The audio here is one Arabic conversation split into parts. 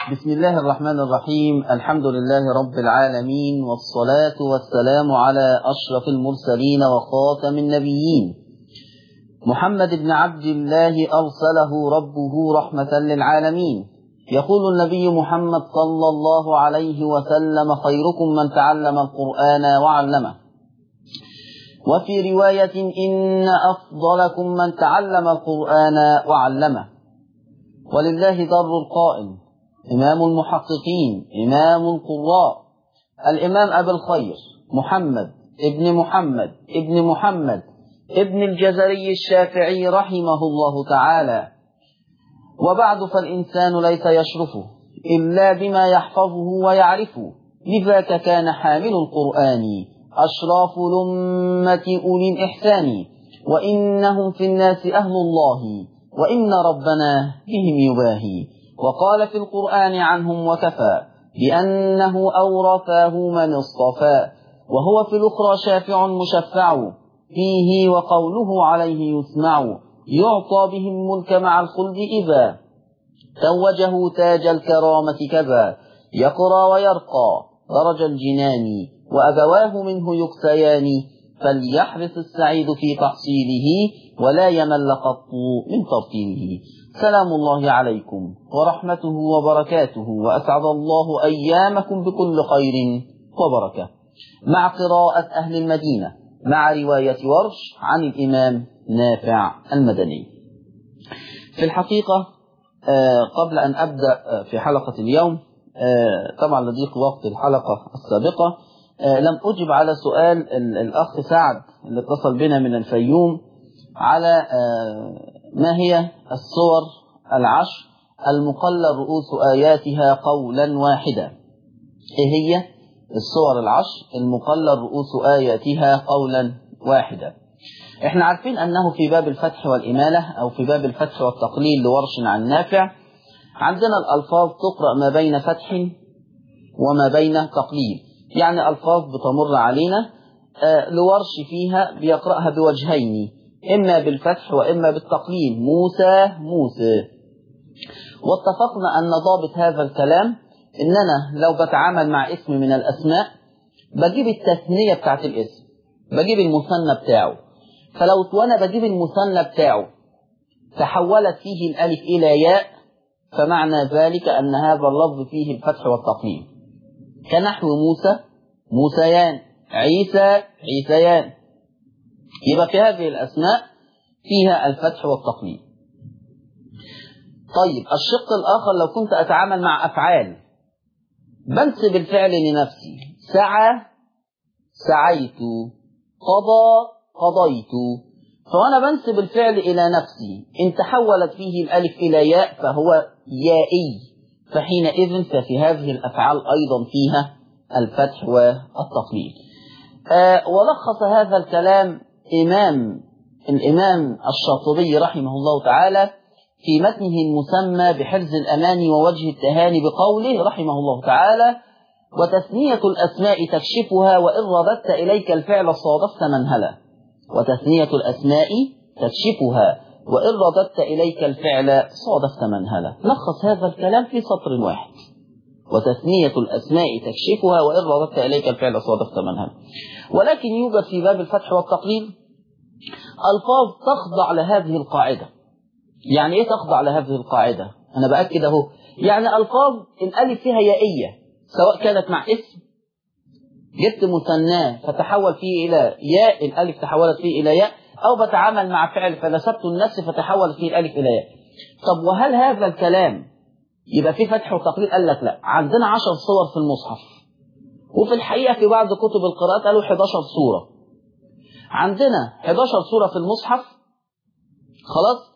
بسم الله الرحمن الرحيم. الحمد لله رب العالمين، والصلاة والسلام على أشرف المرسلين وخاتم النبيين محمد بن عبد الله أرسله ربه رحمة للعالمين. يقول النبي محمد صلى الله عليه وسلم: خيركم من تعلم القرآن وعلمه. وفي رواية: إن أفضلكم من تعلم القرآن وعلمه. ولله در القائل، إمام المحققين، إمام القراء، الإمام أبي الخير محمد ابن محمد ابن الجزري الشافعي رحمه الله تعالى. وبعد، فالإنسان ليس يشرفه إلا بما يحفظه ويعرفه، لذاك كان حامل القرآن أشراف الأمة أولي الإحسان، وإنهم في الناس أهل الله، وإن ربنا بهم يباهي. وقال في القرآن عنهم وكفى بأنه أورثاه من اصطفى، وهو في الأخرى شافع مشفع فيه، وقوله عليه يسمع. يعطى به الملك مع الخلد إذا توجه تاج الكرامة كذا، يقرى ويرقى درج الجنان، وأبواه منه يكسيان. فليحرص السعيد في تحصيله، ولا يمل قط من ترتيله. سلام الله عليكم ورحمته وبركاته، وأسعد الله أيامكم بكل خير وبركة، مع قراءة أهل المدينة مع رواية ورش عن الإمام نافع المدني. في الحقيقة قبل أن أبدأ في حلقة اليوم، طبعا لضيق وقت الحلقة السابقة لم أجب على سؤال الأخ سعد اللي اتصل بنا من الفيوم على ما هي السور العشر المقلل رؤوس آياتها قولا واحدا. إيه هي السور العشر المقلل رؤوس آياتها قولا واحدا؟ احنا عارفين أنه في باب الفتح والإمالة، أو في باب الفتح والتقليل لورش عن نافع، عندنا الألفاظ تقرأ ما بين فتح وما بين تقليل، يعني ألفاظ بتمر علينا لورش فيها بيقرأها بوجهين، إما بالفتح وإما بالتقليل: موسى موسى. واتفقنا أن ضابط هذا الكلام إننا لو بتعامل مع اسم من الأسماء بجيب التثنية بتاعت الاسم، بجيب المثنى بتاعه. فلو وأنا بجيب المثنى بتاعه تحولت فيه الألف إلى ياء، فمعنى ذلك أن هذا اللفظ فيه الفتح والتقليل، كنحو موسى موسيان، عيسى عيسيان. يبقى في هذه الأسماء فيها الفتح والتقليل. طيب، الشق الآخر لو كنت أتعامل مع أفعال بنسب الفعل لنفسي: سعى سعيت، قضى قضيت. فأنا بنسب الفعل إلى نفسي، إن تحولت فيه الألف إلى ياء فهو يائي، فحينئذ ففي هذه الأفعال أيضا فيها الفتح والتقليل. ولخص هذا الكلام الإمام الشاطبي رحمه الله تعالى في متنه المسمى بحرز الأمان ووجه التهاني بقوله رحمه الله تعالى: وتثنية الأسماء تكشفها، وإن رددت إليك الفعل صادفت منهلا. وتثنية الأسماء تكشفها، وإن رددت إليك الفعل صادفت منهلا. لخص هذا الكلام في سطر واحد: وتثنية الأسماء تكشفها، وإن رددت إليك الفعل صادفت منهلا. ولكن يوجد في باب الفتح والتقليل ألفاظ تخضع لهذه القاعدة. يعني إيه تخضع لهذه القاعدة؟ أنا بأكد أهو، يعني ألفاظ الألف فيها يائية، سواء كانت مع اسم جبت مثناه فتحول فيه إلى ياء، الألف تحولت فيه إلى ياء، أو بتعامل مع فعل فنسبت النفس فتحولت فيه الألف إلى ياء. طب وهل هذا الكلام يبقى فيه فتح وتقليل؟ قال لك لا، عندنا 10 صور في المصحف، وفي الحقيقة في بعض كتب القراءات قالوا 11 صورة. عندنا 11 صورة في المصحف، خلاص،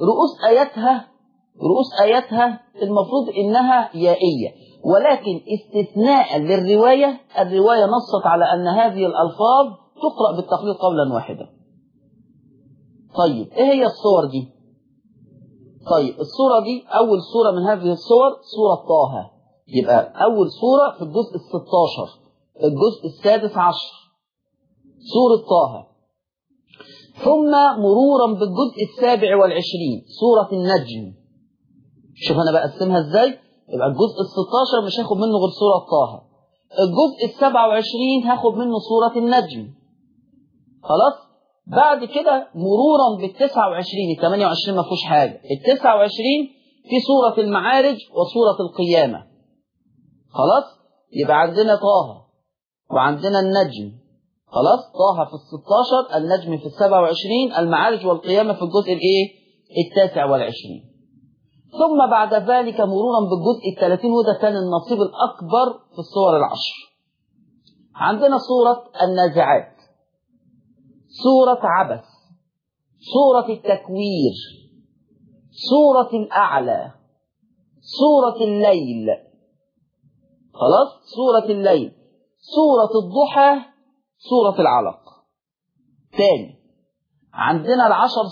رؤوس آياتها المفروض إنها يائية، ولكن استثناء للرواية، الرواية نصت على أن هذه الألفاظ تقرأ بالتقليل قولا واحدا. طيب إيه هي الصور دي؟ طيب الصورة دي، أول صورة من هذه الصور سورة طه، يبقى أول صورة في الجزء 16 الجزء 16 سورة طه. ثم مرورا بالجزء 27 سورة النجم. شوف أنا بقسمها إزاي: يبقى الجزء ال16 مش هاخد منه غير سورة طه. الجزء ال27 هاخد منه سورة النجم. خلاص. بعد كده مرورا بال29، ال28 ما فيهوش حاجة، ال29 في سورة المعارج وسورة القيامة. خلاص. يبقى عندنا طه وعندنا النجم. خلاص. طه في ال16، النجم في ال27، المعارج والقيامة في الجزء ال29. ثم بعد ذلك مرورا بالجزء ال30، وده كان النصيب الأكبر في السور العشر. عندنا سورة النازعات، سورة عبس، سورة التكوير، سورة الأعلى، سورة الليل. خلاص. سورة الليل، سورة الضحى، سورة العلق. تاني عندنا العشر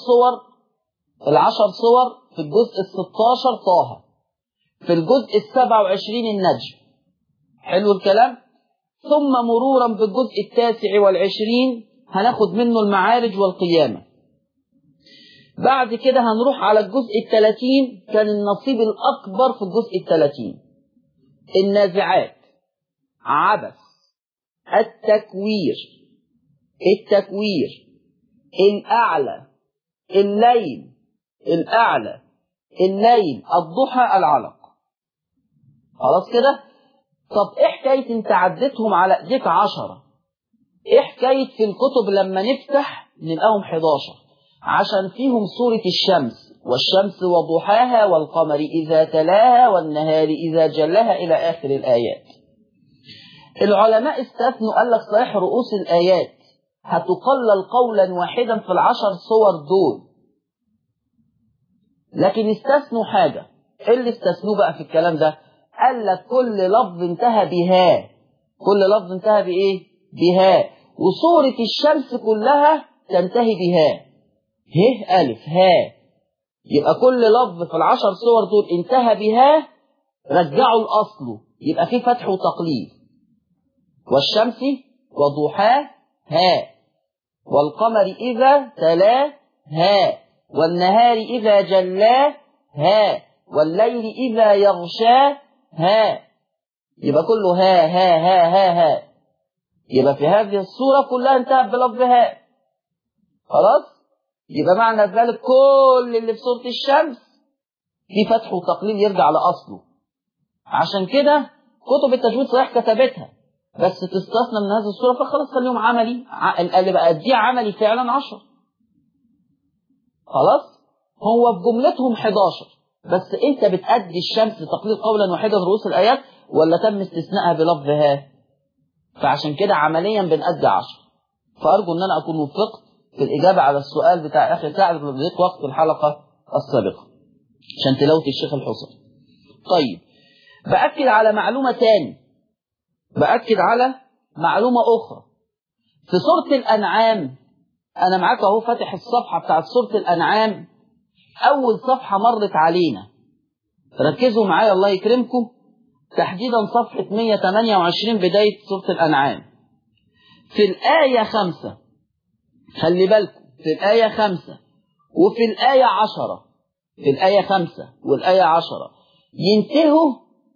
صور في الجزء ال16 طه، في الجزء ال27 النجم. حلو الكلام. ثم مرورا بالجزء ال29 هناخد منه المعارج والقيامة. بعد كده هنروح على الجزء ال30، كان النصيب الأكبر في الجزء ال30 النازعات، عبس، التكوير، الأعلى، الليل، الأعلى، الليل، الضحى، العلق. خلاص كده. طب ايه حكاية انت عدتهم على ايديك 10؟ ايه حكاية في الكتب لما نفتح نلقاهم 11؟ عشان فيهم سورة الشمس، والشمس وضحاها، والقمر إذا تلاها، والنهار إذا جلاها، إلى آخر الآيات. العلماء استثنوا، قال لك صحيح رؤوس الآيات هتقلل قولا واحدا في ال10 صور دول، لكن استثنوا حاجة. ايه اللي استثنوا بقى في الكلام ده؟ قال لك كل لفظ انتهى بها، كل لفظ انتهى بإيه؟ بها. وسورة الشمس كلها تنتهي بها، ه ألف ها. يبقى كل لفظ في ال10 صور دول انتهى بها، رجعوا لأصله، يبقى في فتح وتقليل. والشمس وضحاها، والقمر إذا تلاها، والنهار إذا جلاها، والليل إذا يغشاها. يبقى كله ها. يبقى في هذه الصورة كلها انتهت بلفظ ها. خلاص. يبقى معنى ذلك كل اللي في سورة الشمس في فتح وتقليل يرجع لأصله. عشان كده كتب التجويد صحيح كتبتها، بس تستثنى من هذه الصورة، فخلاص خليهم عملي. اللي بقى دي عملي فعلا 10. خلاص. هو في جملتهم 11، بس انت بتأدي الشمس تقليل قولا واحدا رؤوس الآيات، ولا تم استثنائها بلفظها؟ فعشان كده عمليا بنأدي 10. فأرجو ان انا اكون وفقت في الإجابة على السؤال بتاع أخي سعد اللي ضيق وقت الحلقة السابقة عشان تلاوة الشيخ الحصري. طيب بأكد على معلومة تاني، بأكد على معلومة أخرى. في سورة الأنعام، أنا معاك أهو فاتح الصفحة بتاعت سورة الأنعام، أول صفحة مرت علينا، ركزوا معايا الله يكرمكم، تحديدا صفحة 128 بداية سورة الأنعام. في الآية 5، خلي بالكم، في الآية 5 وفي الآية 10، في الآية 5 والآية 10 ينتهوا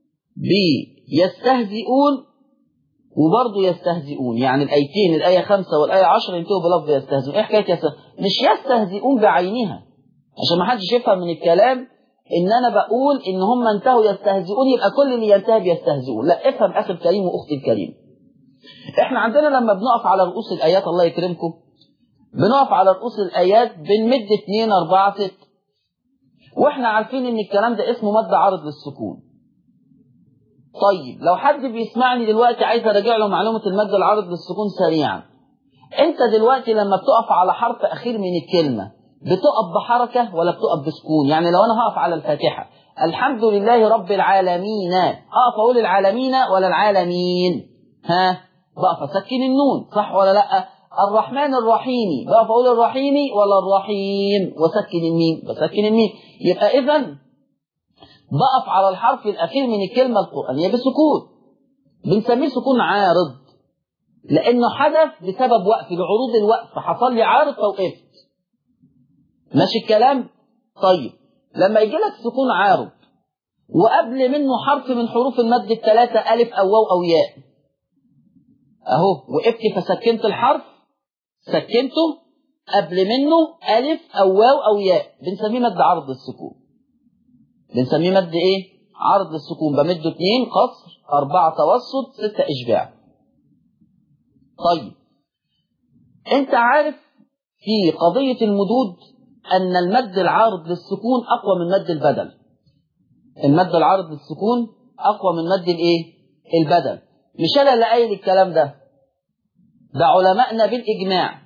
بيستهزئون وبرضه يستهزئون. يعني الآيتين، الآية 5 والآية 10 ينتهوا بلفظ يستهزئون. إيه حكاية مش يستهزئون بعينها، عشان ما حدش يفهم من الكلام إن أنا بقول إن هم انتهوا يستهزئون يبقى كل اللي ينتهي بيستهزئون. لا، افهم أخي الكريم وأختي الكريم. إحنا عندنا لما بنقف على رؤوس الآيات الله يكرمكم، بنقف على رؤوس الآيات بنمد 2 4 6، وإحنا عارفين إن الكلام ده اسمه مد عارض للسكون. طيب لو حد بيسمعني دلوقتي عايز أراجع له معلومة المد العارض للسكون سريعا، أنت دلوقتي لما بتقف على حرف أخير من الكلمة بتقف بحركة ولا بتقف بسكون؟ يعني لو أنا هقف على الفاتحة الحمد لله رب العالمين، أقف أقول العالمين ولا العالمين؟ بقف أسكن النون، صح ولا لأ؟ الرحمن الرحيم، بقف أقول الرحيم ولا الرحيم وسكن الميم؟ بسكن الميم. يبقى إذن بقف على الحرف الأخير من الكلمة القرآنية بسكون، بنسميه سكون عارض، لأنه حدث بسبب وقف، لعروض الوقف حصل لي عارض فوقفت. ماشي الكلام؟ طيب لما يجي لك سكون عارض وقبل منه حرف من حروف المد الثلاثة، ألف أو واو أو ياء. أهو وقفت فسكنت الحرف، سكنته، قبل منه ألف أو واو أو ياء، بنسميه مد عرض السكون. بنسميه مد إيه؟ عرض السكون. بمده 2 قصر، 4 توسط، 6 إشباع. طيب أنت عارف في قضية المدود أن المد العارض للسكون أقوى من مد البدل. المد العارض للسكون أقوى من مد الإيه؟ البدل. مش أنا اللي قايل الكلام ده، ده علماءنا بالإجماع.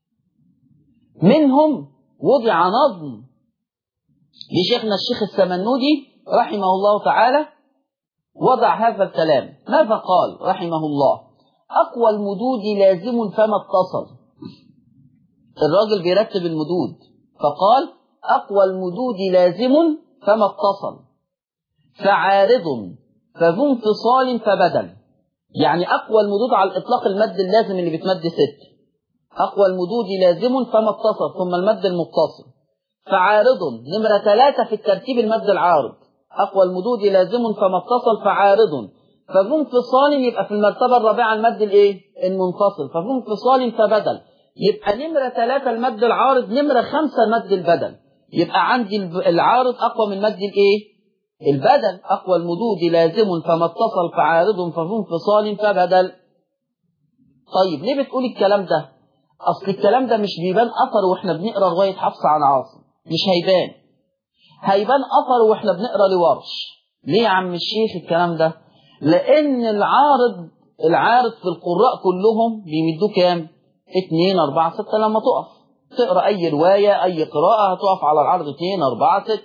منهم وضع نظم لشيخنا الشيخ السمنودي رحمه الله تعالى، وضع هذا الكلام. ماذا قال رحمه الله؟ أقوى المدود لازم فما اتصل. الراجل بيرتب المدود فقال أقوى المدود لازم فما اتصل، فعارض فذو انفصال فبدل. يعني أقوى المدود على الإطلاق المد اللازم اللي بتمد 6. أقوى المدود لازم فما اتصل، ثم المد المتصل. فعارض نمرة 3 في الترتيب المد العارض. أقوى المدود لازم فما اتصل فعارض فذو انفصال، يبقى في المرتبة الرابعة المد الايه؟ المنفصل. فذو انفصال فبدل، يبقى نمرة 3 المد العارض، نمرة 5 المد البدل. يبقى عندي العارض أقوى من مد الايه؟ البدل. أقوى المدود لازم فما اتصل فعارض فذو انفصال فبدل. طيب ليه بتقول الكلام ده؟ أصل الكلام ده مش بيبان أثر وإحنا بنقرأ رواية حفص عن عاصم، مش هيبان أثر وإحنا بنقرأ لورش. ليه يا عم الشيخ الكلام ده؟ لأن العارض في القراء كلهم بيمدوه كام؟ 2 4 6. لما تقرأ أي رواية أي قراءة هتقف على العرض 2 4 6.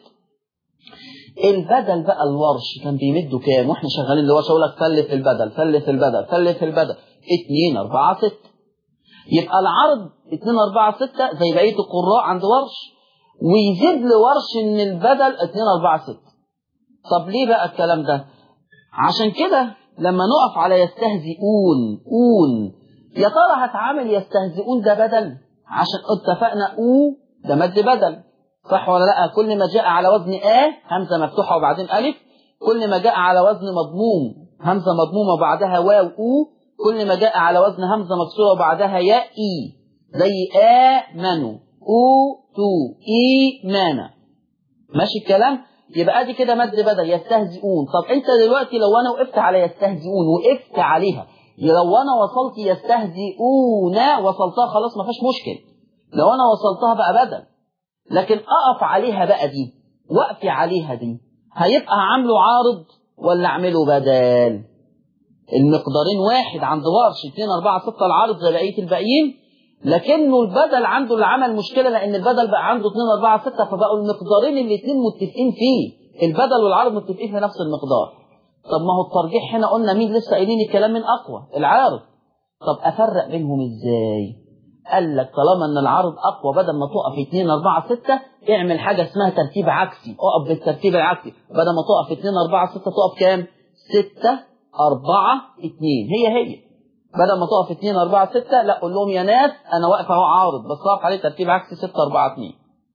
البدل بقى الورش كان بيمدوا كام؟ واحنا شغالين الورش اقول لك فلف البدل فلف البدل فلف البدل 2 4 6. يبقى العرض 2 4 6 زي بقيه القراء عند ورش، ويزيد لورش ان البدل 2 4 6. طب ليه بقى الكلام ده؟ عشان كده لما نقف على يستهزئون يا ترى هتعامل يستهزئون ده بدل؟ عشان اتفقنا ده مد بدل، صح ولا لا؟ كل ما جاء على وزن همزة مفتوحة وبعدين ألف، كل ما جاء على وزن مضموم همزة مضمومة وبعدها واو كل ما جاء على وزن همزة مكسورة وبعدها ياء زي آمنوا تو إيمانا. ماشي الكلام؟ يبقى دي كده مد بدل يستهزئون. طب انت دلوقتي لو انا وقفت على يستهزئون وقفت عليها، لو انا وصلت يستهزئون وصلتها خلاص ما فيش مشكل، لو انا وصلتها بقى بدل. لكن اقف عليها بقى دي، وقفي عليها دي هيبقى عامله عارض ولا اعمله بدل؟ المقدارين واحد عند ورش 2 4 6 العارض زي بقيه الباقيين، لكنه البدل عنده اللي عمل مشكله، لان البدل بقى عنده 2 4 6 فبقوا المقدارين الاثنين متفقين فيه، البدل والعارض متفقين في نفس المقدار. طب ما هو الترجيح هنا قلنا مين لسه قايلين الكلام من اقوى؟ العارض. طب افرق بينهم ازاي؟ قال لك طالما ان العرض اقوى بدل ما تقف 2 4 6 اعمل حاجه اسمها ترتيب عكسي، اقف بالترتيب العكسي، بدل ما تقف 2 4 6 تقف كام؟ 6 4 2. هي بدل ما تقف 2 4 6 لا قول لهم يا ناس انا واقف اهو عارض بس اقف عليه ترتيب عكسي 6 4 2.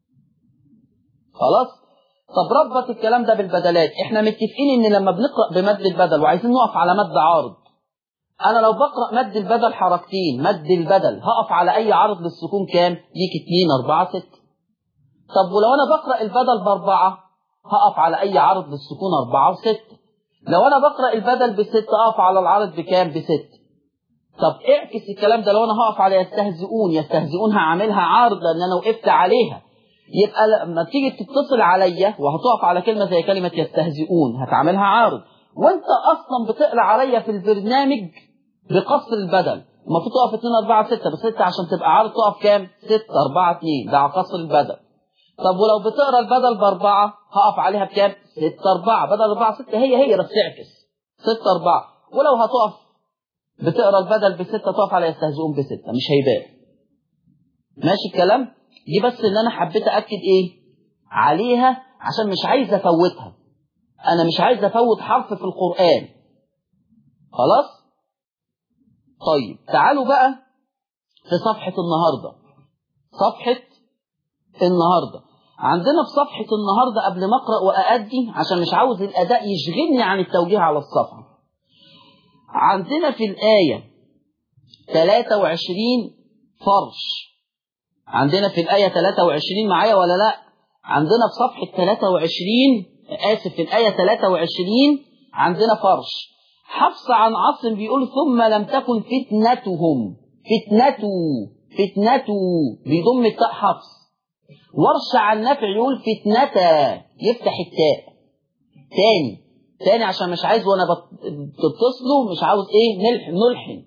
خلاص؟ طب ربط الكلام ده بالبدلات. احنا متفقين ان لما بنقرا بمد البدل وعايزين نقف على مد عارض، انا لو بقرا مد البدل حركتين، مد البدل هقف على اي عرض للسكون كام؟ ليك 2 4 6. طب ولو انا بقرا البدل ب4 هقف على اي عرض للسكون 4 و6. لو انا بقرا البدل ب6 اقف على العرض بكام؟ ب6. طب اعكس الكلام ده، لو انا هقف على يستهزئون هعملها عارض لان انا وقفت عليها، يبقى لما تيجي تتصل عليا وهتقف على كلمه زي كلمه يستهزئون هتعملها عارض، وانت اصلا بتقرا عليا في البرنامج بقصر البدل، المفروض تقف 2 4 6 ب6 عشان تبقى عارض تقف كام؟ 6 4 2. ده على قصر البدل. طب ولو بتقرا البدل ب4 هقف عليها بكام؟ 6 4 بدل 4 6 هي بس اعكس 6 4. ولو هتقف بتقرا البدل ب6 تقف على يستهزئون ب6 مش هيبان. ماشي الكلام؟ دي بس ان انا حبيت اكد عليها عشان مش عايز افوتها، انا مش عايز افوت حرف في القرآن. خلاص؟ طيب تعالوا بقى في صفحة النهاردة. عندنا في صفحة النهاردة قبل ما أقرأ وأأدي عشان مش عاوز الأداء يشغلني عن التوجيه على الصفحة. عندنا في الآية 23 فرش. عندنا في الآية 23 معايا ولا لا؟ عندنا في صفحة 23 في الآية 23 عندنا فرش. حفص عن عاصم بيقول ثم لم تكن فتنتهم، فتنة بيضم التاء حفص. ورش عن نافع يقول فتنتا يفتح التاء. تاني عشان مش عايز وانا بتتصلوا مش عاوز نلحن.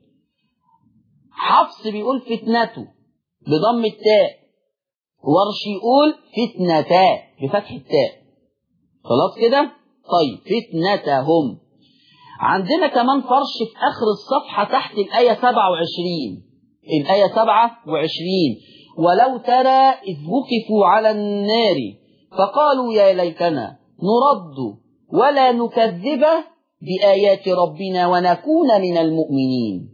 حفص بيقول فتنته بضم التاء، ورش يقول فتنتا بفتح التاء. خلاص كده؟ طيب فتنتهم. عندنا كمان فرش في آخر الصفحة تحت الآية 27. الآية 27 ولو ترى إذ وقفوا على النار فقالوا يا ليتنا نرد ولا نكذب بآيات ربنا ونكون من المؤمنين.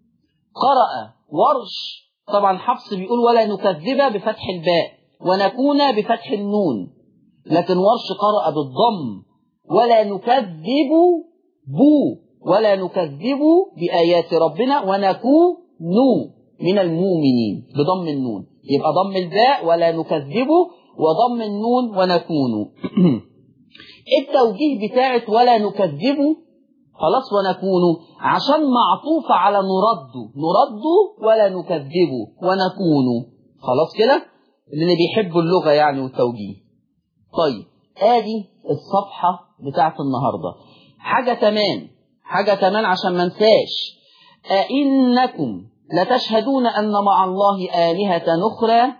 قرأ ورش، طبعا حفص بيقول ولا نكذب بفتح الباء ونكون بفتح النون، لكن ورش قرأ بالضم ولا نكذب ولا نكذب بآيات ربنا ونكون من المؤمنين بضم النون. يبقى ضم الباء ولا نكذب وضم النون ونكون. التوجيه بتاعت ولا نكذب خلاص ونكون عشان معطوفة على نرد ولا نكذب ونكون. خلاص كده اللي بيحبوا اللغة يعني والتوجيه. طيب ادي الصفحة بتاعت النهاردة. حاجة كمان عشان ما انساش. أئنكم لتشهدون أن مع الله آلهة أخرى.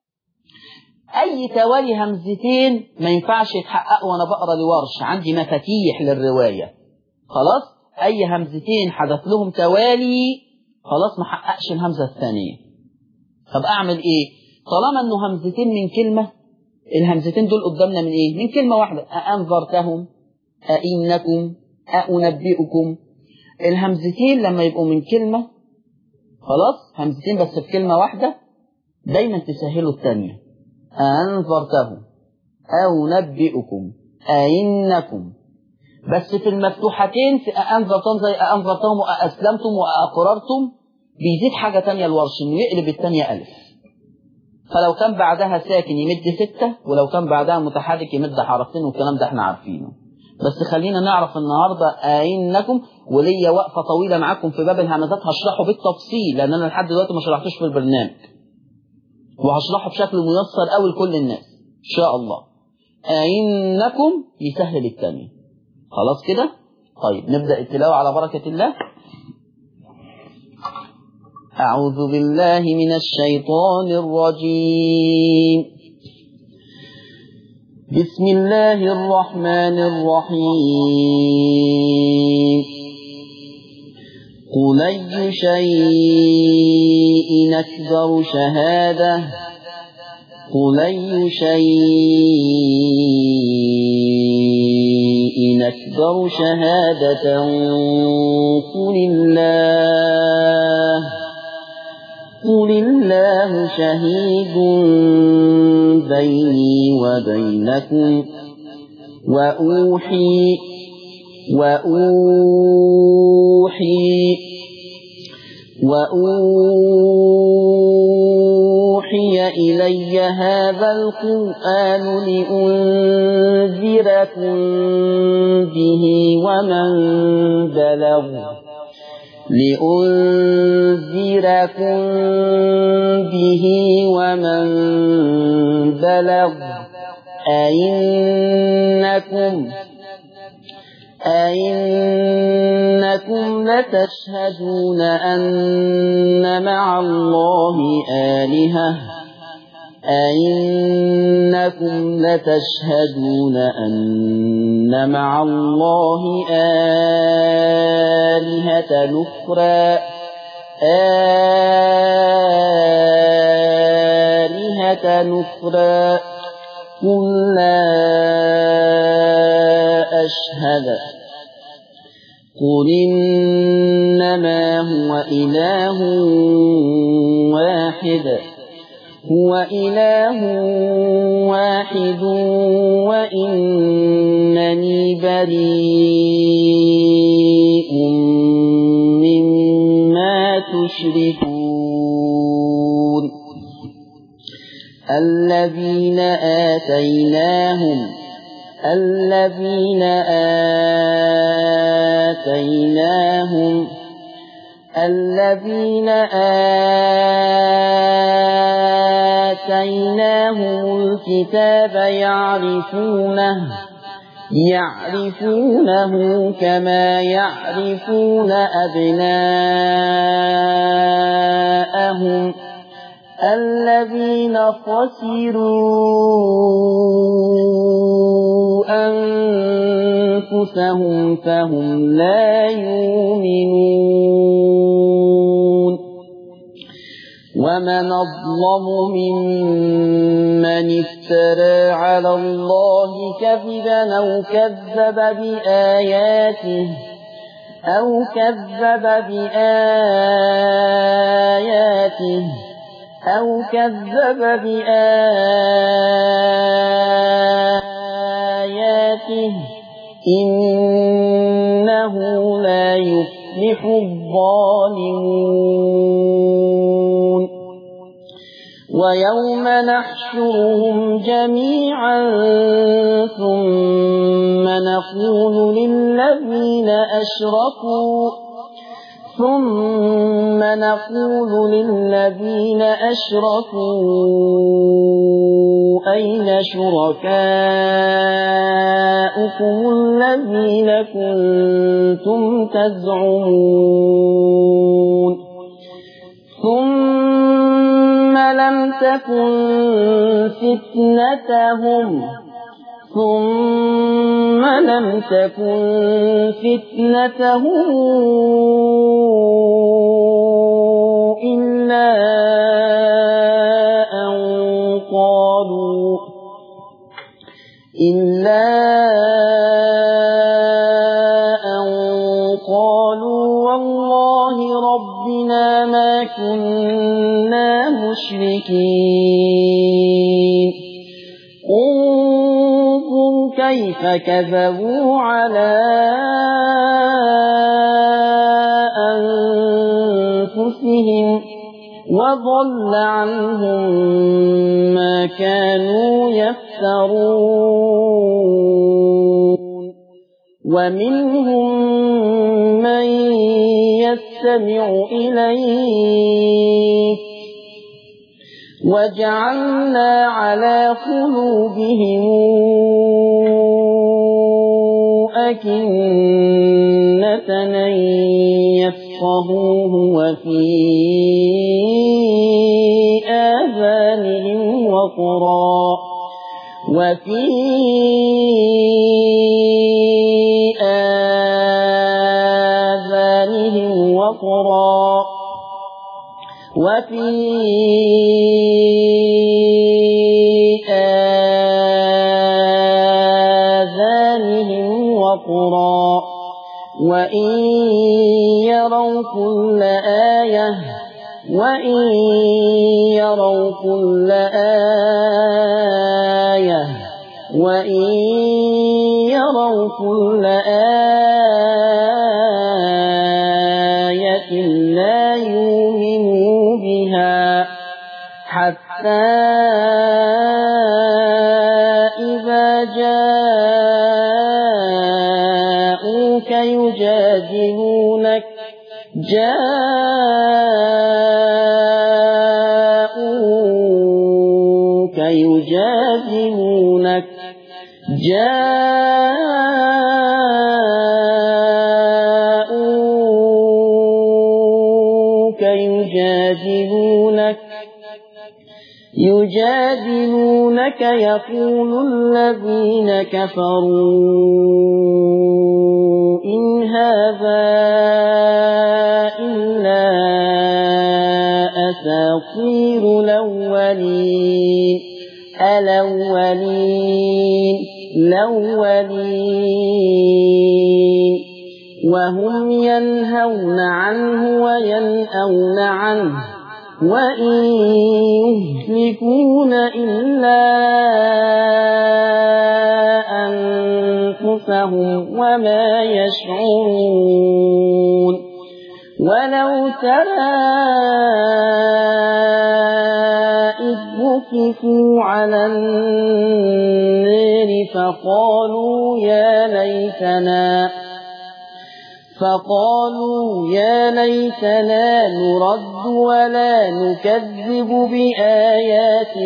أي توالي همزتين ما ينفعش يتحققوا وأنا بقرأ لورش، عندي مفاتيح للرواية. خلاص أي همزتين حدث لهم توالي خلاص ما حققش الهمزة الثانية. طب أعمل إيه؟ طالما أنه همزتين من كلمة، الهمزتين دول قدامنا من إيه؟ من كلمة واحدة. أأنذرتهم، أئنكم، أأنبئكم. الهمزتين لما يبقوا من كلمة خلاص همزتين بس في كلمة واحدة دايما تسهلوا الثانية. أأنذرتهم، أأنبئكم، أئنكم. بس في المفتوحتين في أأنذرتهم زي أأنذرتهم وأأسلمتم وأقررتم بيزيد حاجة تانية الورش إنه يقلب الثانية ألف. فلو كان بعدها ساكن يمد 6 ولو كان بعدها متحرك يمد حرفين والكلام ده احنا عارفينه. بس خلينا نعرف النهاردة أئنكم، وليا وقفة طويلة معاكم في باب الهمزات هشرحه بالتفصيل لأن أنا لحد دلوقتي ما شرحتوش في البرنامج، وهشرحه بشكل ميسر أوي لكل الناس إن شاء الله. أئنكم يسهل الثاني. خلاص كده؟ طيب نبدأ التلاوة على بركة الله. أعوذ بالله من الشيطان الرجيم. بسم الله الرحمن الرحيم. قل أي شيء أكبر شهادة، قل أي شيء أكبر شهادة قل الله شهيد بيني وبينكم وأوحي إلي هذا القرآن لأنذركم به ومن بلغ أئنكم لتشهدون أن مع الله آلهة أخرى قل لا أشهد قل إنما هو إله واحد هو إله واحد وإنني بريء مما تشركون الذين آتيناهم الكتاب يعرفونه كما يعرفون أبناءهم الذين خسروا أنفسهم فهم لا يؤمنون ومن أظلم ممن افترى على الله كذبا أو كذب بآياته إنه لا يفلح الظالمون ويوم نحشرهم جميعا ثم نقول للذين أشركوا أين شركاؤكم الذين كنتم تزعمون ثم لم تكن فتنتهم إلا أن قالوا والله ربنا ما كنا مشركين انظر كيف كذبوا على أنفسهم وضل عنهم ما كانوا يفترون ومنهم من يستمع إليك وجعلنا على قلوبهم أكنة أن يفقهوه وفي آذانهم وقرا وإن يروا كل آية لا يؤمنوا بها حتى إذا جاءوك يجادلونك يقول الذين كفروا إن هذا إلا أساطير الأولين وهم ينهون عنه وإن يهلكون إلا أنفسهم وما يشعرون ولو ترى إذ وقفوا على النار فقالوا يا ليتنا نرد ولا نكذب بآيات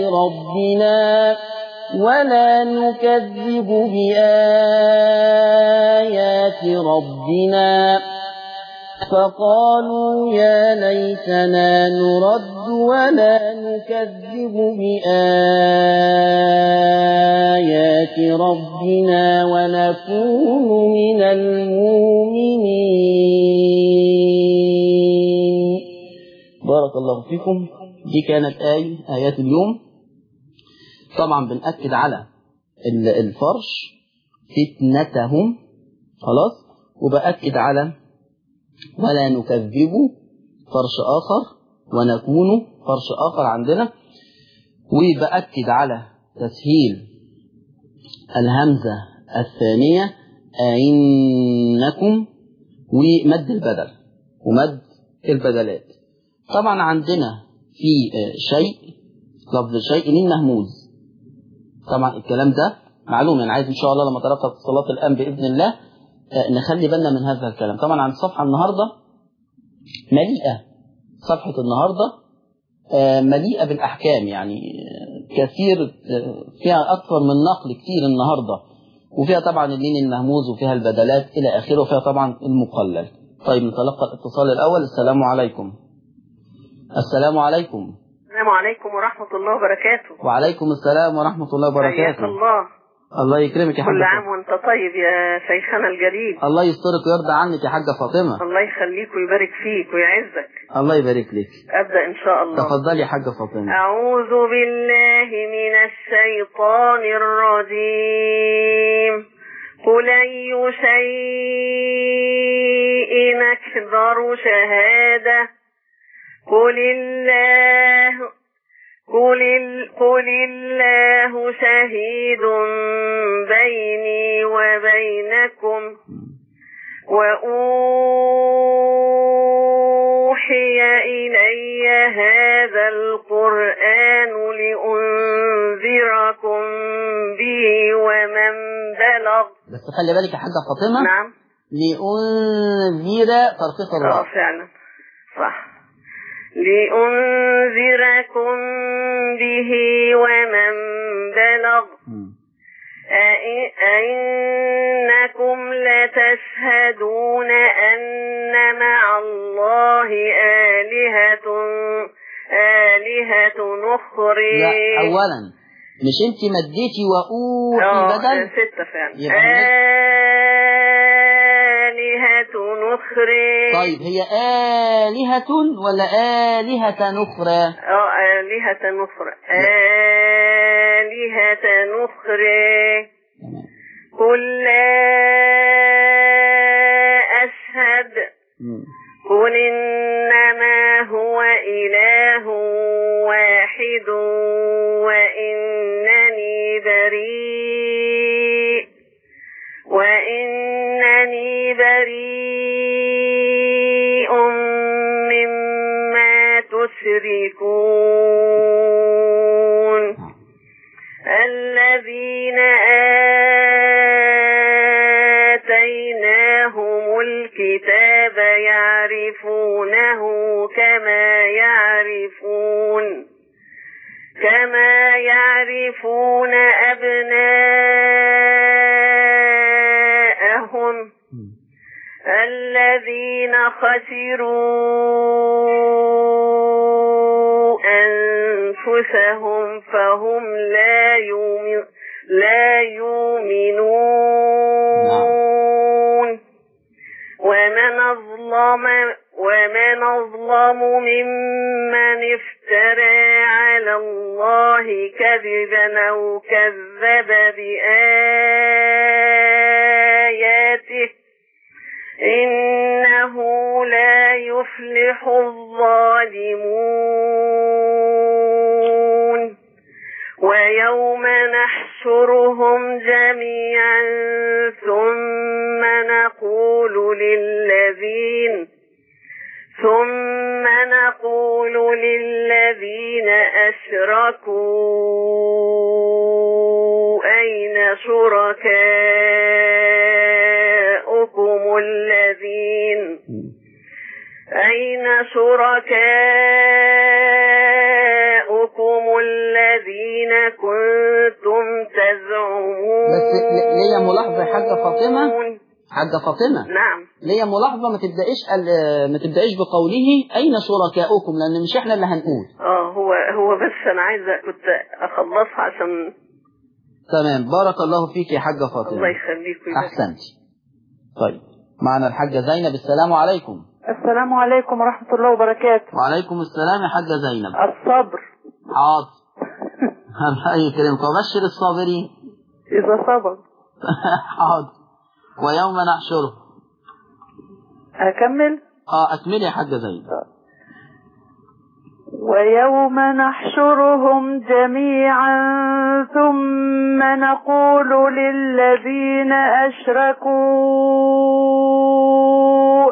ربنا فقالوا يا ليتنا نرد ولا نكذب بآيات ربنا ونكون من المؤمنين. بارك الله فيكم. دي كانت آيات اليوم. طبعا بنأكد على الفرش فتنتهم خلاص، وبأكد على ولا نكذب فرش آخر ونكون فرش آخر عندنا، وبأكد على تسهيل الهمزة الثانية أئنكم ومد البدل ومد البدلات. طبعا عندنا في لفظ شيء من مهموز. طبعا الكلام ده معلوم، يعني عايز إن شاء الله لما ترقى اتصالات الآن بإذن الله نخلي بالنا من هذا الكلام. طبعا عن الصفحة النهاردة مليئة، صفحة النهاردة مليئة بالأحكام، يعني كثير فيها أكثر من نقل كثير النهاردة، وفيها طبعا اللين المهموز وفيها البدلات إلى آخره، وفيها طبعا المقلل. طيب نتلقى الاتصال الأول. السلام عليكم. السلام عليكم. السلام عليكم ورحمة الله وبركاته. وعليكم السلام ورحمة الله وبركاته. حياك الله. الله يكرمك يا حاجة. كل عام وانت طيب يا شيخنا الجليل. الله يسترك ويرضى عنك يا حاجة فاطمة. الله يخليك ويبارك فيك ويعزك. الله يبارك لك. أبدأ إن شاء الله. تفضلي يا حاجة فاطمة. أعوذ بالله من الشيطان الرجيم. قل أي شيء أكبر شهادة قل الله شهيد بيني وبينكم وأوحي إلي هذا القرآن لأنذركم به ومن بلغ. بس خلي بالك يا حاجة فاطمة. نعم. لأنذر ترقيق الراء. فعلا صح. لأنذركم به ومن بلغ. أئنكم لتشهدون أن مع الله آلهة أخرى. لا أولا مش انت مديتي وأوحي بدل 6 فعلا. آلهة أخرى. طيب هي آلهة ولا آلهة أخرى؟ آلهة أخرى. آلهة أخرى. قل لا أشهد. قل إنما هو إله واحد وإنني بريء مما تشركون. الذين آتيناهم الكتاب يعرفونه كما يعرفون أبناءهم. الذين خسروا أنفسهم فهم لا يؤمنون. ومن أظلم ممن افترى على الله كذبا أو كذب بآياته إنه لا يفلح الظالمون ويوم نحشرهم جميعا ثم نقول للذين أشركوا أين شركاؤكم الذين كنتم تزعمون. بس ليا ملاحظة يا حاجة فاطمة. نعم. ليا ملاحظة، ما تبدأيش بقوله أين شركاؤكم، لأن مش احنا اللي هنقول. هو بس أنا عايزة كنت أخلصها عشان. تمام، بارك الله فيك يا حاجة فاطمة. الله يخليك. أحسنت. طيب معنا الحاجة زينب. السلام عليكم. السلام عليكم ورحمة الله وبركاته. وعليكم السلام يا حاجة زينب. الصبر. حاضر. الله يكرمك وبشر الصابرين إذا صبر. حاضر. ويوم نحشره. أكمل؟ أكمل يا حاجة زينب. ويوم نحشرهم جميعا ثم نقول للذين أشركوا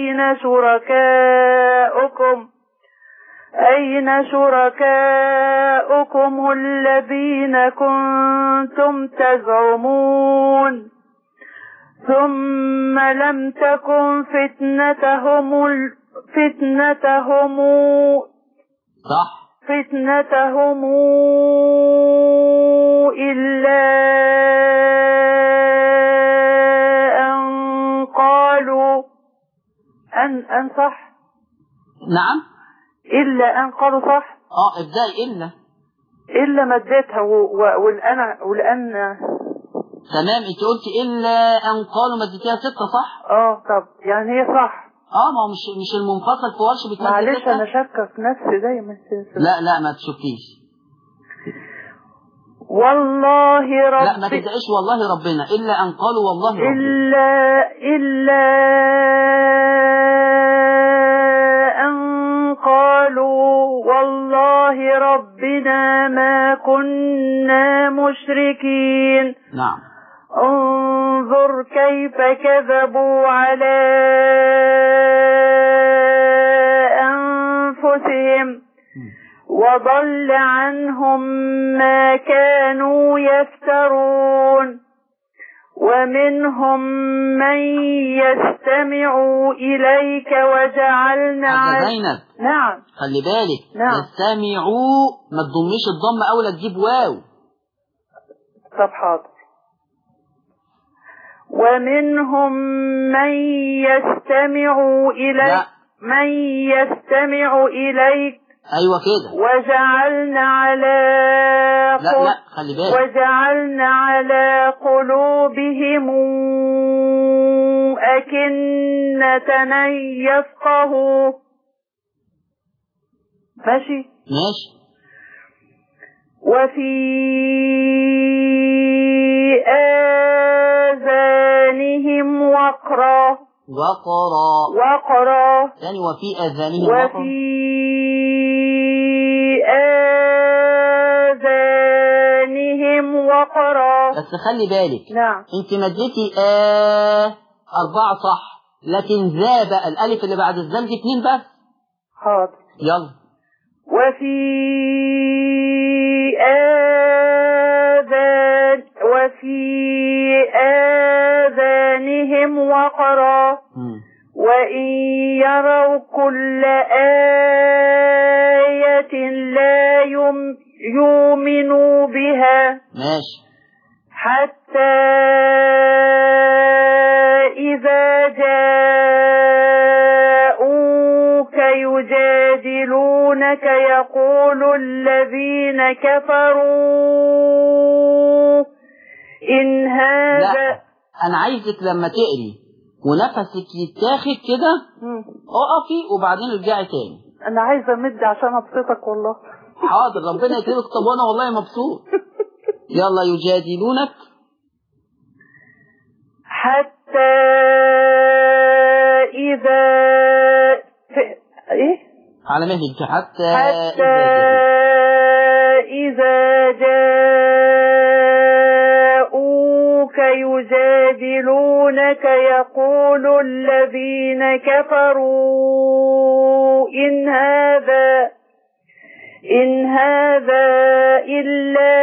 أين شركاؤكم الذين كنتم تزعمون ثم لم تكن فتنتهم إلا أن قالوا أن صح. نعم. إلا أن قالوا صح. ابدأي. إلا مدتها والآن تمام. انت قلتي إلا أن قالوا مدتها 6 صح؟ طب يعني هي صح. ما هو مش المنفصل في ورش بتمد 6. معلش أنا شاكة في نفسي دايما. لا ما تشكيش. والله رب. لا ما تدعيش والله ربنا. إلا أن قالوا والله ربنا. إلا أن قالوا والله ربنا ما كنا مشركين. نعم. انظر كيف كذبوا على أنفسهم وضل عنهم ما كانوا يفترون ومنهم من يستمع إليك وجعلنا زينب. نعم. خلي بالك. نعم. يستمعوا ما تضميش الضم أولا تجيب واو. طب حاضر. ومنهم من يستمع إليك أيوة كده. وجعلنا على قلوبهم أكنة أن يفقهوا. ماشي. وفي آذانهم وقرا. يعني وفي آذانهم وقرا. بس خلي بالك. نعم. انت مديتي 4 صح، لكن ذا بقى الألف اللي بعد الزال دي 2 بس. حاضر. يلا. وفي آذانهم وقرا وإن يروا كل آية لا يؤمنوا بها. ماشي. حتى إذا جاءوك يجادلونك يقول الذين كفروا إن هذا. لا أنا عايزك لما تقري ونفسك يتاخد كده اقفي وبعدين ارجعي تاني. أنا عايزة أمد عشان أبسطك والله. حاضر ربنا يكرمك. طب وأنا والله مبسوط. يلا. يجادلونك حتى إذا على مهلك حتى إذا جاءوك يجادلونك يقول الذين كفروا إن هذا إلا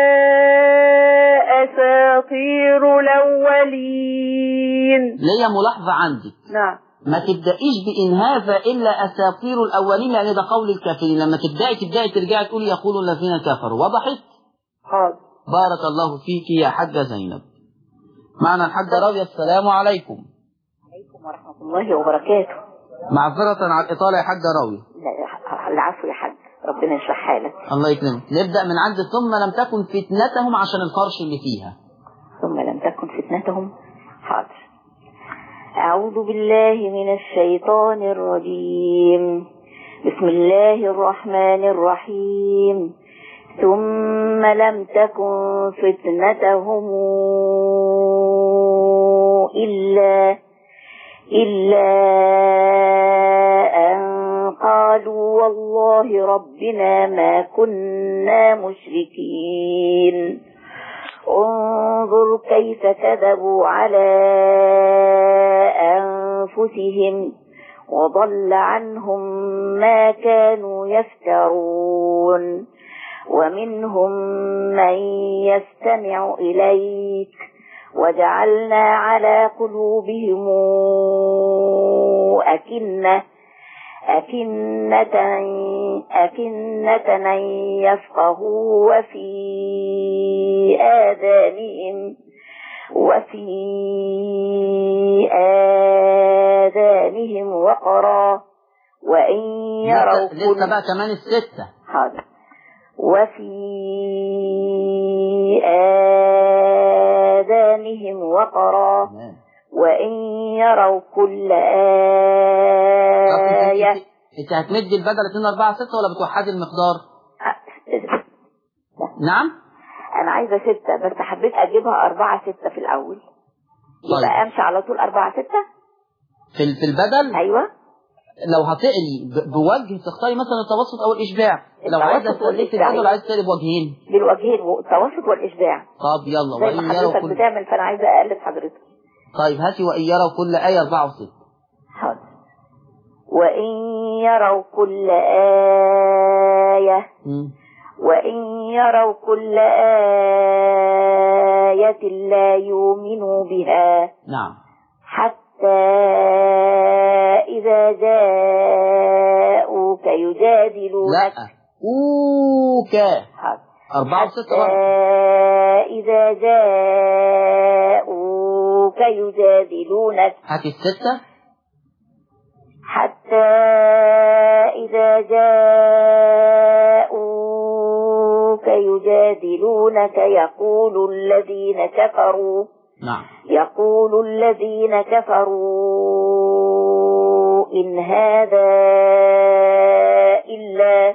أساطير الأولين. ليا ملاحظة عندك. نعم. ما تبدأيش بإن هذا إلا أساطير الأولين، لأن ده قول الكافرين. لما تبدأي ترجعي تقولي يقول الذين كفروا. وضحت؟ حاضر. بارك الله فيك يا حاجة زينب. معنا الحاجة راوية. السلام عليكم. عليكم ورحمة الله وبركاته. معذرة على الإطالة يا حاجة راوية. لا العفو يا حاج، ربنا يشرح حالك. الله يكرمك. نبدأ من عند ثم لم تكن فتنتهم عشان الفرش اللي فيها. ثم لم تكن فتنتهم. حاضر. أعوذ بالله من الشيطان الرجيم. بسم الله الرحمن الرحيم. ثم لم تكن فتنتهم إلا أن قالوا والله ربنا ما كنا مشركين. انظر كيف كذبوا على أنفسهم وضل عنهم ما كانوا يفترون. ومنهم من يستمع إليك وجعلنا على قلوبهم أكنة أن يفقهوا وفي آذانهم وقرا وإن يروا لسه بقى كمان الستة. حاضر. وفي آذانهم وقرا وإن يروا كل آية. انت هتمدي البدل 2 4 6 ولا بتوحدي المقدار؟ نعم انا عايزة 6 بس حبيت اجيبها 4 6 في الاول. يبقى امشي على طول 4 6 في البدل. ايوه. لو هتقلي بوجه تختاري مثلا التوسط او الاشباع. لو عايزه تقلي البدل عايزه تقلي بوجهين. بالوجهين، التوسط والاشباع. طب يلا. وإن يروا كل بتعمل، فانا عايزه اقلد حضرتك. طيب هاتي وإن يروا كل آية 4 و6. حاضر. وإن يروا كل آية لا يؤمنوا بها. نعم. حتى إذا جاءوك يجادلونك. لا أوك. 4 و6 حتى إذا جاءوك يجادلونك. هاتي الستة. حتى إذا جاءوك يجادلونك يقول الذين كفروا. نعم. يقول الذين كفروا إن هذا إلا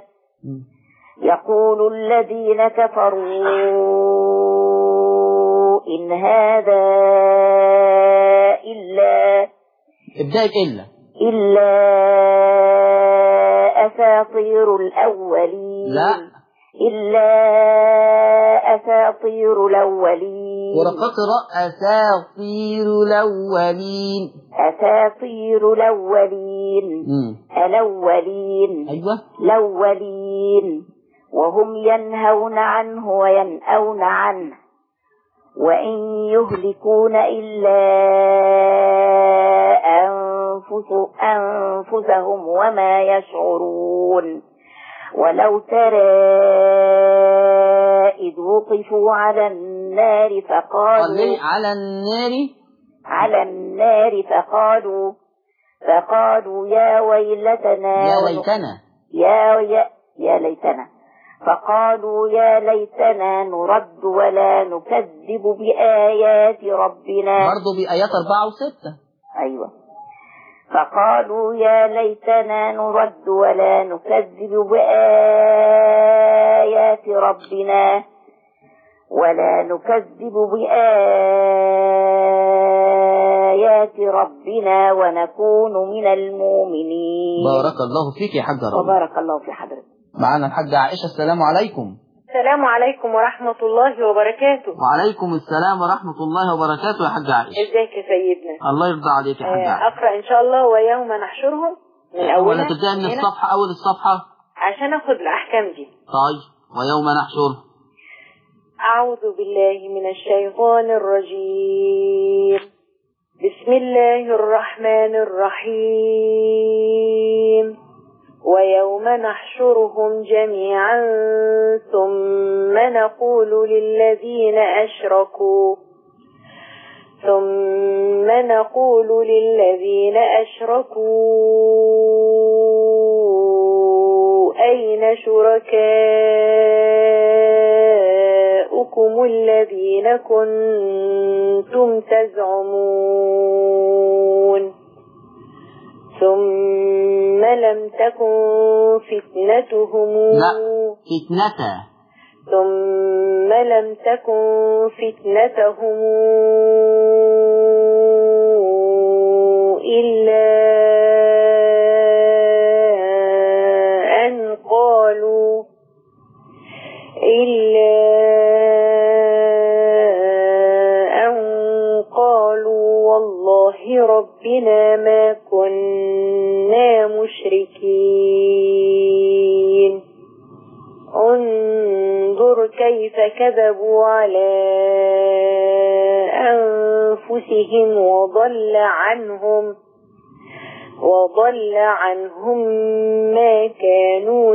ابدأت إلا أساطير الأولين. لا. إلا أساطير الأولين. ورقة أساطير الأولين. أساطير الأولين. الأولين. أيوة. الأولين. وهم ينهون عنه وينأون عنه وإن يهلكون إلا أنفسهم وما يشعرون. ولو ترى إذ وقفوا على النار فقالوا يا ويلتنا يا ليتنا فقالوا يا ليتنا نرد ولا نكذب بآيات ربنا. برضو بآيات 4 و6. أيوة. فقالوا يا ليتنا نرد ولا نكذب بآيات ربنا بآيات ربنا ونكون من المؤمنين. بارك الله فيك يا حاجة ربنا. وبارك الله في حضرتك. معانا الحاجة عائشة. السلام عليكم. السلام عليكم ورحمة الله وبركاته. وعليكم السلام ورحمة الله وبركاته يا حاجة عائشة. ازيك يا سيدنا؟ الله يرضى عليك يا حاجة عائشة. اقرأ ان شاء الله ويوم نحشرهم من اولها ولا تبدأ من الصفحة أول الصفحة عشان اخد الاحكام دي. طيب ويوم نحشرهم. اعوذ بالله من الشيطان الرجيم. بسم الله الرحمن الرحيم. ويوم نحشرهم جميعا ثم نقول للذين أشركوا أين شركاؤكم الذين كنتم تزعمون ثم لم تكن فتنتهم إلا أن قالوا والله ربنا ما كنا مشركين. انظر كيف كذبوا على أنفسهم وضل عنهم ما كانوا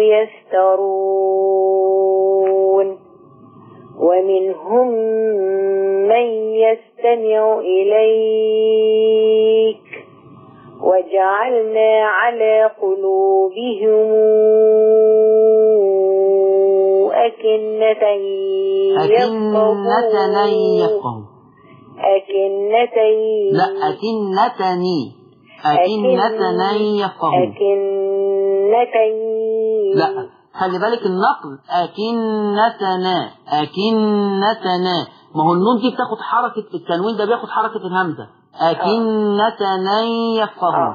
يفترون. ومنهم من يستمع إليك وجعلنا على قلوبهم أكنة لا خلي بالك النقل أكنتنا ما هو النون دي بتاخد حركة التنوين ده بياخد حركة الهمزة أكنتنا يفقهون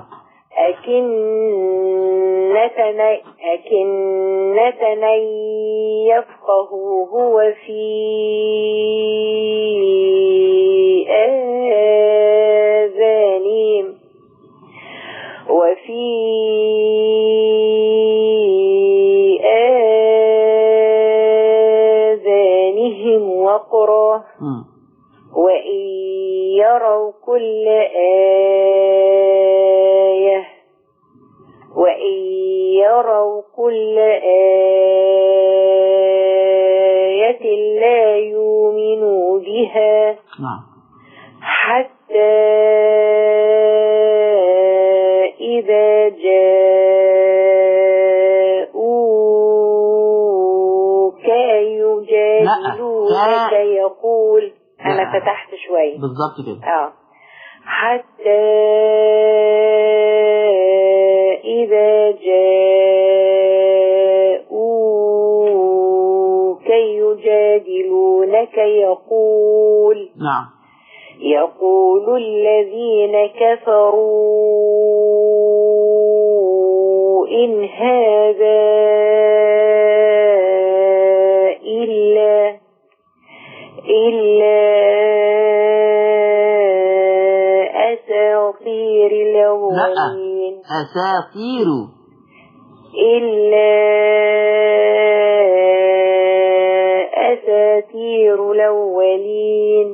أكنتنا يفقهوا هو في آذانهم وفي آذانهم وقرا وإن يروا كل آية لا يؤمنوا بها حتى إذا جاءوك يجادلونك يقول أنا فتحت شوية بالظبط كده حتى إذا جاءوك يجادلونك يقول الذين كفروا إن هذا إلا أساطير الأولين أساطير الأولين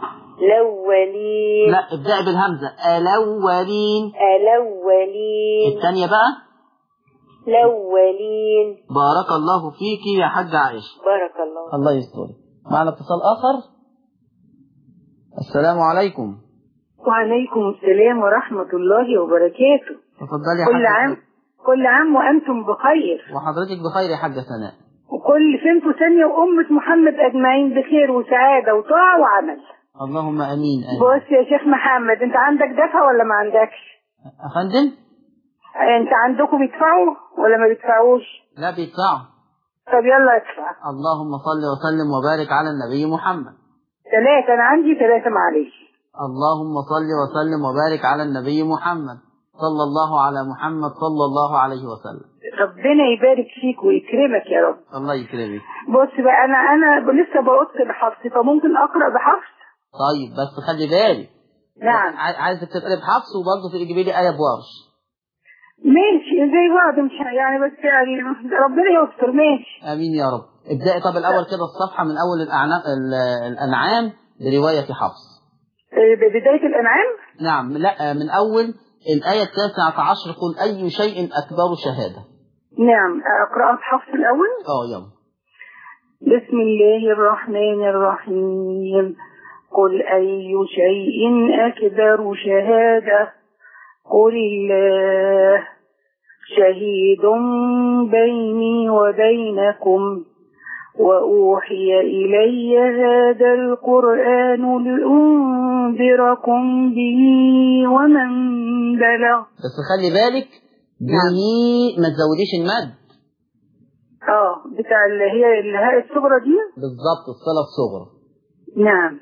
لا ابدأ بالهمزة الأولين الثانية بقى الأولين. بارك الله فيك يا حاجة عائشة. بارك الله يسترك. معنا اتصال آخر. السلام عليكم. وعليكم السلام ورحمة الله وبركاته. تفضلي يا حاجة. كل عام وأنتم بخير. وحضرتك بخير يا حاجة سناء. وكل سنة وثانية وأمة محمد أجمعين بخير وسعادة وطاعة وعمل. اللهم أمين. بص يا شيخ محمد، أنت عندك دفع ولا ما عندكش؟ أفندم؟ أنت عندكم بيدفعوا ولا ما بيدفعوش؟ لا بيدفعوا. طب يلا ادفع. اللهم صل وسلم وبارك على النبي محمد. 3 أنا عندي 3 معلش. اللهم صل وسلم وبارك على النبي محمد صلى الله على محمد صلى الله عليه وسلم. ربنا يبارك فيك ويكرمك يا رب. الله يكرمك. بص بقى انا لسه بقص بحفص، فممكن اقرا بحفص؟ طيب بس خلي بالك. نعم. عايزك تقرا بحفص وبرضه تجيبي لي آية بورش. ماشي زي بعض، مش يعني بس يعني ربنا يستر. ماشي. امين يا رب. ابدأي طب الاول كده الصفحة من اول الانعام برواية حفص. بداية الانعام؟ نعم. لا، من اول الآية 19. قل اي شيء اكبر شهادة. نعم. اقرأ حفص الاول. يلا. بسم الله الرحمن الرحيم. قل أي شيء أكبر شهادة قل الله شهيد بيني وبينكم وأوحي إلي هذا القرآن لأنذركم به ومن بلغ. بس خلي بالك به ما تزوديش المد. بتاع اللي هي الهاء الصغرى دي بالظبط، الصلة الصغرى. نعم.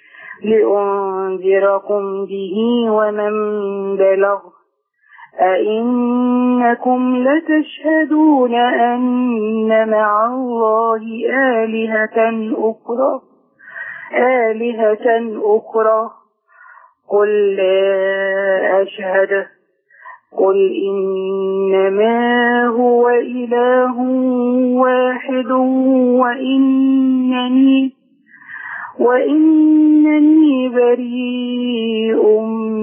لأنذركم به ومن بلغ أئنكم لتشهدون أن مع الله آلهة أخرى قل لا أشهد قل إنما هو إله واحد وإنني بريء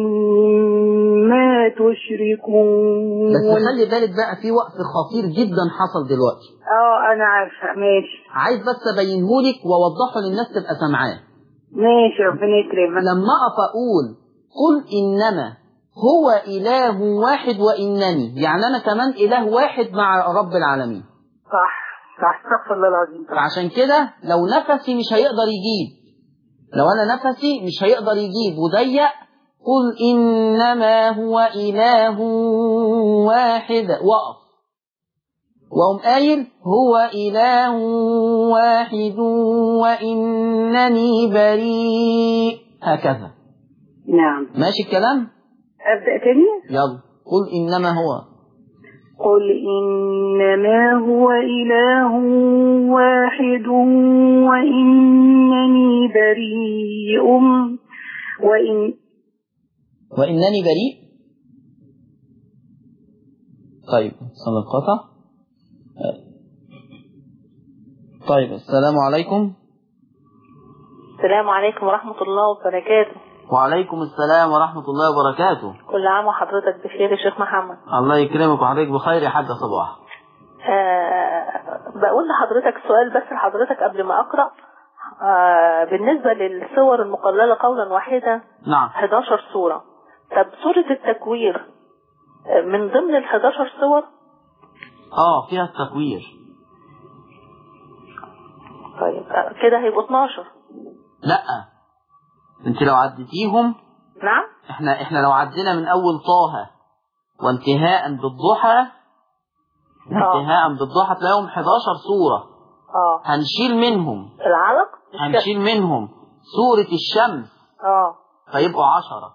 مما تشركون. بس خلي بالك بقى في وقت خطير جدا حصل دلوقتي. أنا عارفة. ماشي. عايز بس أبينهولك وأوضحه للناس تبقى سامعاه. ماشي ربنا يكرمك. لما أقف أقول قل إنما هو إله واحد وإنني، يعني أنا كمان إله واحد مع رب العالمين. صح استغفر الله العظيم. فعشان كده لو نفسي مش هيقدر يجيب، لو أنا نفسي مش هيقدر يجيب وضيق، قل إنما هو إله واحد، وقف وأقوم قايل هو إله واحد وإنني بريء، هكذا. نعم. ماشي الكلام؟ أبدأ تاني؟ يلا. قل إنما هو إله واحد وإنني بريء وإنني بريء. طيب صلى القطع. طيب السلام عليكم. السلام عليكم ورحمة الله وبركاته. وعليكم السلام ورحمة الله وبركاته. كل عام وحضرتك بخير يا شيخ محمد. الله يكرمك وحضرتك بخير يا حاجة صباح. بقول لحضرتك سؤال بس لحضرتك قبل ما أقرأ. بالنسبة للصور المقللة قولا واحدا. نعم. 11 صورة. طب سورة التكوير من ضمن ال 11 صور؟ فيها التكوير. طيب كده هيبقوا 12. لا، انت لو عدتيهم. نعم. احنا لو عدينا من اول طه وانتهاء بالضحى تلاقيهم 11 صورة. هنشيل منهم العلق، هنشيل منهم سورة الشمس. فيبقوا 10.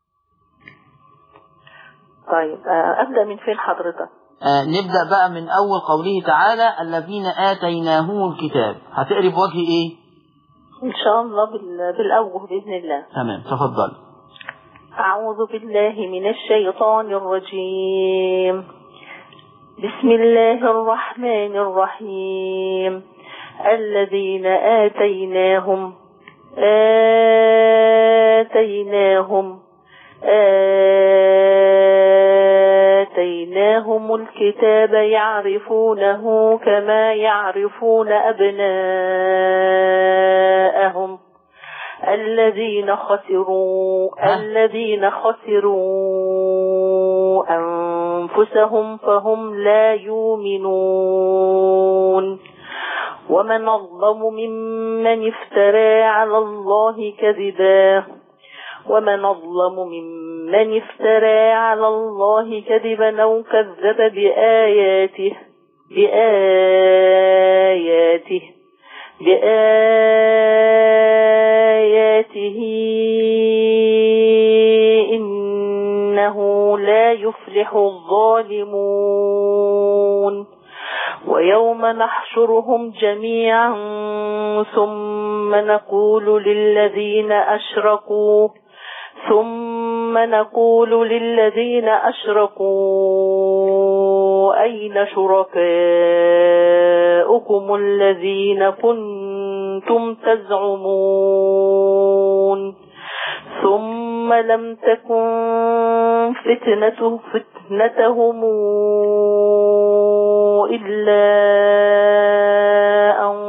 طيب أبدأ من فين حضرتك؟ نبدأ بقى من أول قوله تعالى الذين آتيناهم الكتاب. هتقري بوجه إيه؟ إن شاء الله بالأوجه بإذن الله. تمام، تفضل. أعوذ بالله من الشيطان الرجيم. بسم الله الرحمن الرحيم. الذين آتيناهم الكتاب يعرفونه كما يعرفون أبناءهم الذين خسروا أنفسهم فهم لا يؤمنون. ومن أظلم ممن افترى على الله كذبا أو كذب بآياته بآياته إنه لا يفلح الظالمون ويوم نحشرهم جميعا ثم نقول للذين أشركوا أين شركاؤكم الذين كنتم تزعمون ثم لم تكن فتنتهم إلا أن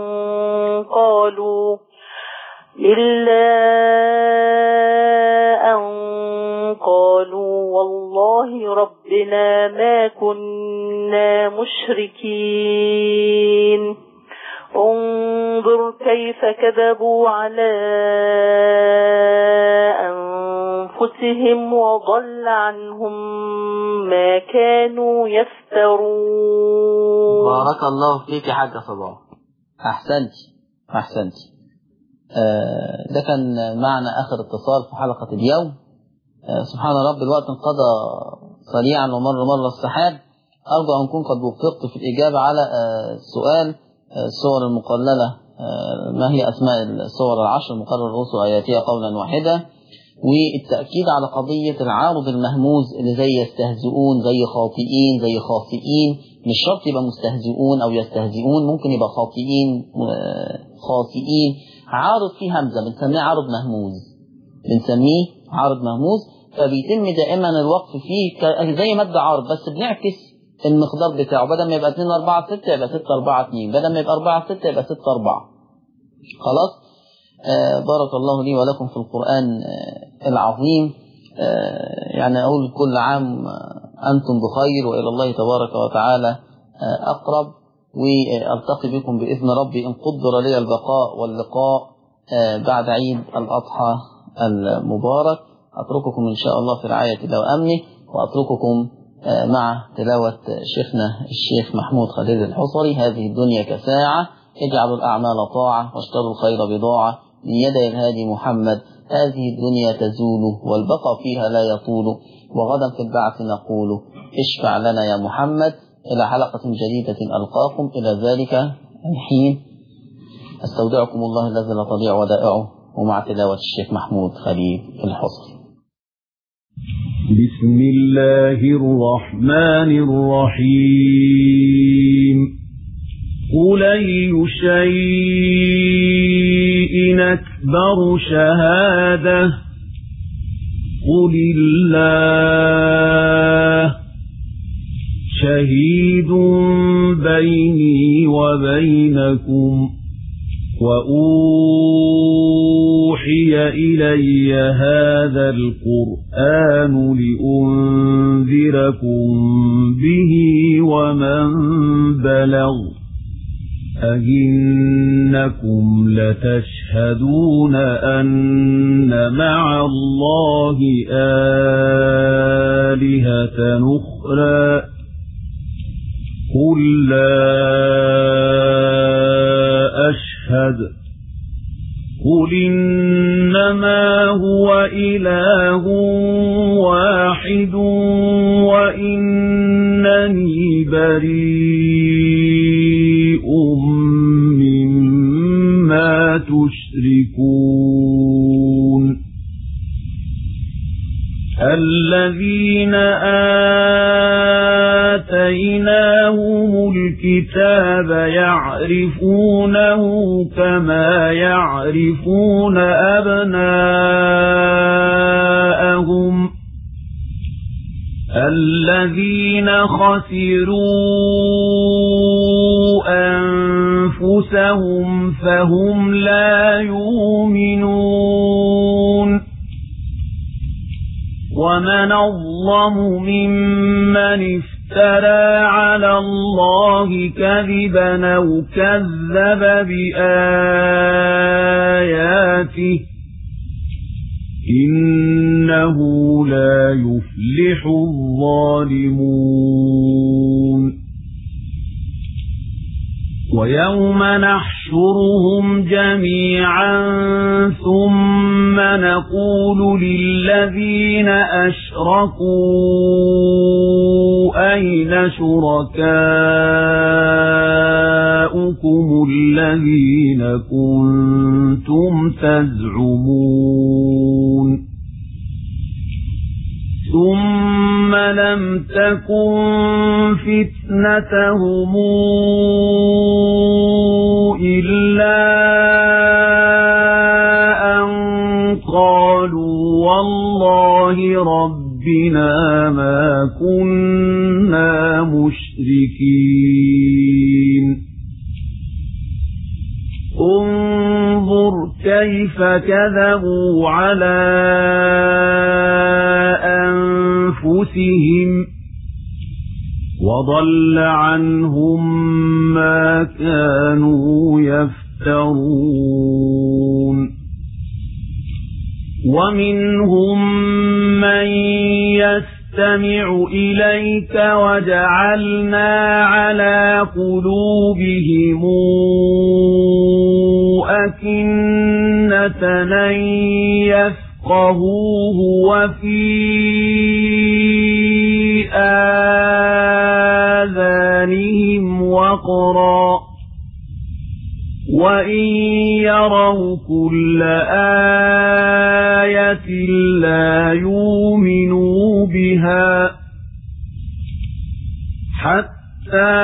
قالوا والله ربنا ما كنا مشركين انظر كيف كذبوا على أنفسهم وضل عنهم ما كانوا يفترون. بارك الله فيك يا حاجة صباح. أحسنتي. ده كان معنا آخر اتصال في حلقة اليوم. سبحان رب الوقت انقضى سريعا ومر السحاب. أرجو أن أكون قد وفقت في الإجابة على السؤال الصور المقللة ما هي أسماء الصور العشر المقرر رؤوس آياتها قولا واحدا، والتأكيد على قضية العارض المهموز اللي زي يستهزئون زي خاطئين زي خاسئين. مش شرط يبقى مستهزئون أو يستهزئون، ممكن يبقى خاطئين خاسئين. عارض فيه همزة بنسميه عارض مهموز، فبيتم دائما الوقف فيه زي مد عارض، بس بنعكس المقدار بتاعه، بدل ما يبقى 2 4 6 يبقى 6 4 2، بدل ما يبقى 4 6 يبقى 6 4. خلاص. بارك الله لي ولكم في القرآن العظيم. يعني أقول كل عام أنتم بخير وإلى الله تبارك وتعالى أقرب، وألتقي بكم بإذن ربي إن قدر لي البقاء واللقاء بعد عيد الأضحى المبارك. أترككم إن شاء الله في رعاية الله وأمنه، وأترككم مع تلاوة شيخنا الشيخ محمود خليل الحصري. هذه الدنيا كساعة، اجعلوا الأعمال طاعة واشتروا الخير بضاعة من يدي الهادي محمد. هذه الدنيا تزول والبقاء فيها لا يطول، وغدا في البعث نقول اشفع لنا يا محمد. إلى حلقة جديدة ألقاكم، إلى ذلك الحين استودعكم الله الذي لا تضيع ودائعه، ومع تلاوة الشيخ محمود خليل الحصري. بسم الله الرحمن الرحيم. قل أي شيء أكبر شهادة قل الله شهيد بيني وبينكم وأوحي إلي هذا القرآن لأنذركم به ومن بلغ أئنكم لتشهدون أن مع الله آلهة أخرى قل لا أشهد قل إنما هو إله واحد وإنني بريء مما تشركون. الذين آتيناهم الكتاب يعرفونه كما يعرفون أبناءهم الذين خسروا أنفسهم فهم لا يؤمنون. ومن أظلم ممن افترى على الله كذبا أو كذب بآياته إنه لا يفلح الظالمون. ويوم نحشرهم جميعا ثم نقول للذين أشركوا أين شركاؤكم الذين كنتم تزعمون ثم لم تكن فتنتهم إلا أن قالوا والله ربنا ما كنا مشركين انظر كيف كذبوا على أنفسهم وضل عنهم ما كانوا يفترون ومنهم من يستمع إليك وجعلنا على قلوبهم أكنة أن يفقهوه وفي آذانهم وقرا وإن يروا كل آية لا يؤمنوا بها حتى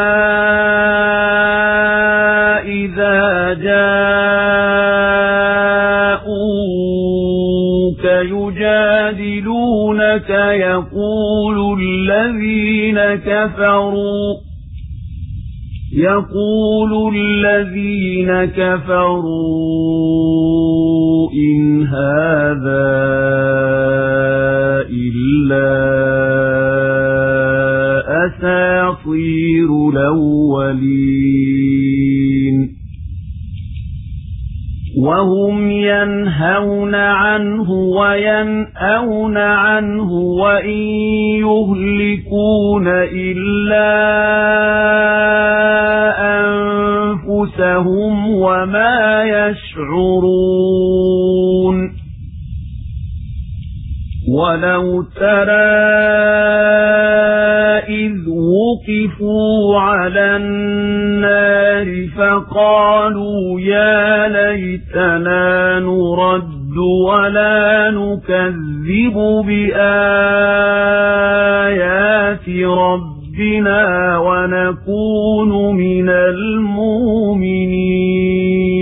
إذا جاءوك يجادلونك يقول الذين كفروا إن هذا إلا أساطير الأولين وهم ينهون عنه وينأون عنه وإن يهلكون إلا أنفسهم وما يشعرون ولو ترى إذ وقفوا على النار فقالوا يا ليتنا نرد ولا نكذب بآيات ربنا ونكون من المؤمنين